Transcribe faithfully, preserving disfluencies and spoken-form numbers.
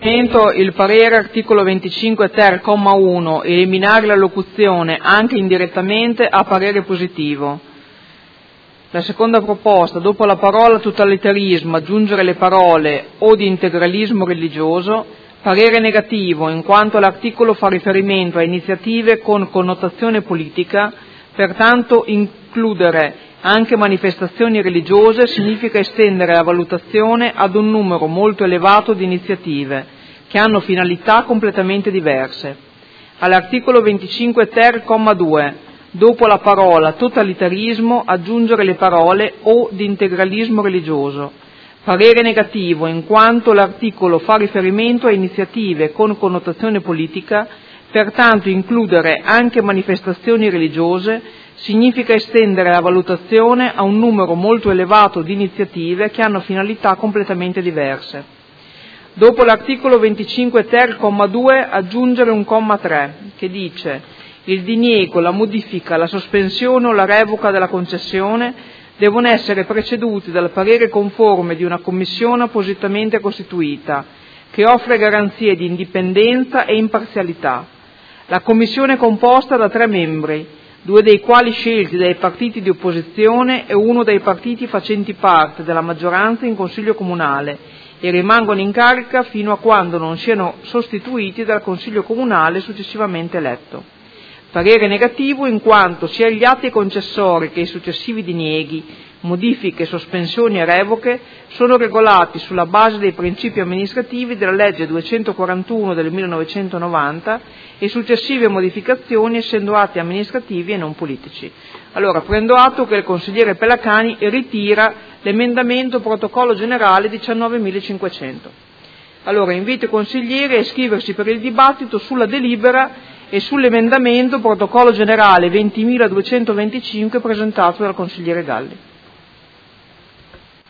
Il parere articolo venticinque ter comma uno, eliminare la locuzione anche indirettamente, a parere positivo. La seconda proposta, dopo la parola totalitarismo aggiungere le parole o di integralismo religioso, parere negativo in quanto l'articolo fa riferimento a iniziative con connotazione politica, pertanto includere anche manifestazioni religiose significa estendere la valutazione ad un numero molto elevato di iniziative che hanno finalità completamente diverse. All'articolo venticinque ter comma due, dopo la parola totalitarismo aggiungere le parole o di integralismo religioso. Parere negativo in quanto l'articolo fa riferimento a iniziative con connotazione politica, pertanto includere anche manifestazioni religiose significa estendere la valutazione a un numero molto elevato di iniziative che hanno finalità completamente diverse. Dopo l'articolo venticinque ter comma due aggiungere un comma tre che dice: il diniego, la modifica, la sospensione o la revoca della concessione devono essere preceduti dal parere conforme di una commissione appositamente costituita che offre garanzie di indipendenza e imparzialità. La commissione è composta da tre membri, due dei quali scelti dai partiti di opposizione e uno dai partiti facenti parte della maggioranza in Consiglio Comunale, e rimangono in carica fino a quando non siano sostituiti dal Consiglio Comunale successivamente eletto. Parere negativo in quanto sia gli atti concessori che i successivi dinieghi, modifiche, sospensioni e revoche sono regolati sulla base dei principi amministrativi della legge duecentoquarantuno del millenovecentonovanta e successive modificazioni essendo atti amministrativi e non politici. Allora, prendo atto che il consigliere Pelacani ritira l'emendamento protocollo generale diciannovemilacinquecento. Allora, invito i consiglieri a iscriversi per il dibattito sulla delibera e sull'emendamento protocollo generale ventimiladuecentoventicinque presentato dal consigliere Galli.